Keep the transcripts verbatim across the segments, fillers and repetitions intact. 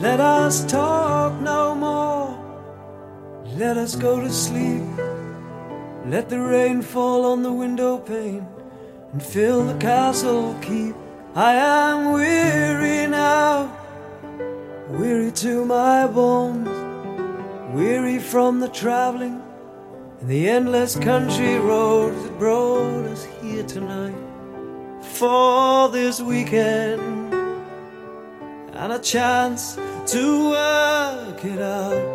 Let us talk no more. Let us go to sleep. Let the rain fall on the window pane and fill the castle keep. I am weary now, weary to my bones, weary from the traveling and the endless country roads that brought us here tonight for this weekend and a chance to work it out.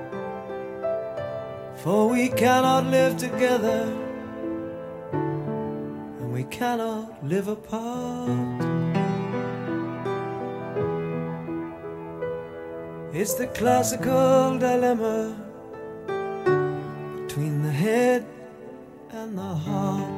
For we cannot live together and we cannot live apart. It's the classical dilemma between the head and the heart.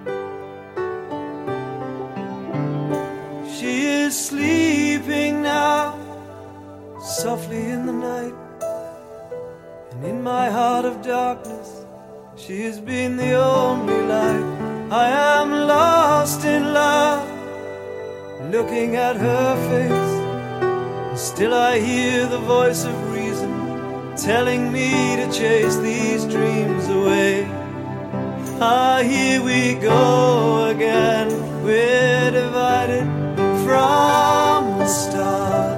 She is sleeping now, softly in the night, and in my heart of darkness she has been the only light. I am lost in love, looking at her face, and still I hear the voice of reason telling me to chase these dreams away. Ah, here we go again, we're divided from the start.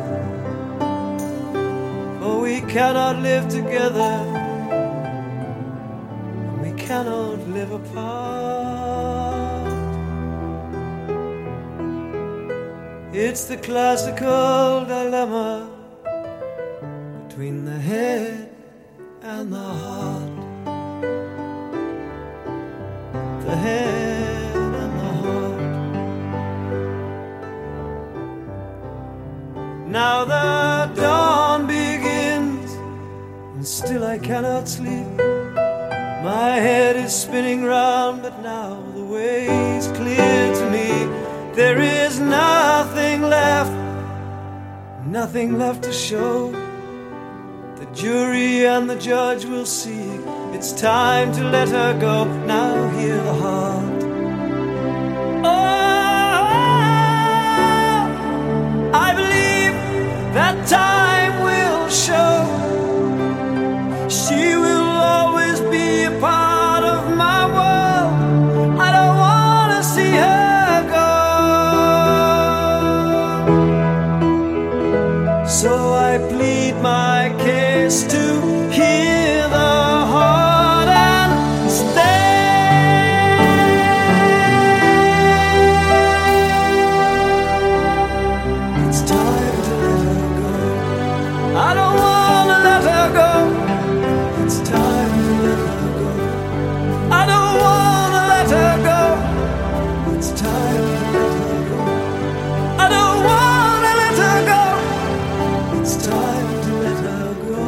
For we cannot live together, we cannot live apart. It's the classical dilemma between the head and the heart. The head and the heart. Now the dawn begins, and still I cannot sleep. My head is spinning round, but now the way is clear to me. There is nothing left, nothing left to show. The jury and the judge will see. It's time to let her go. Now hear the heart. Oh, I believe that time will show. She will always be a part of my world. I don't want to see her go. So I plead my case to hear the heart and stay. It's time to let her go. I don't want to let her go. It's time to let her go. I don't want to let her go. It's time to let her go. I don't want to let her go. It's time to let her go.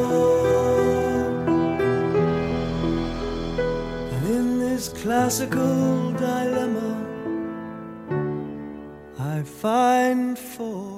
And in this classical dilemma I find for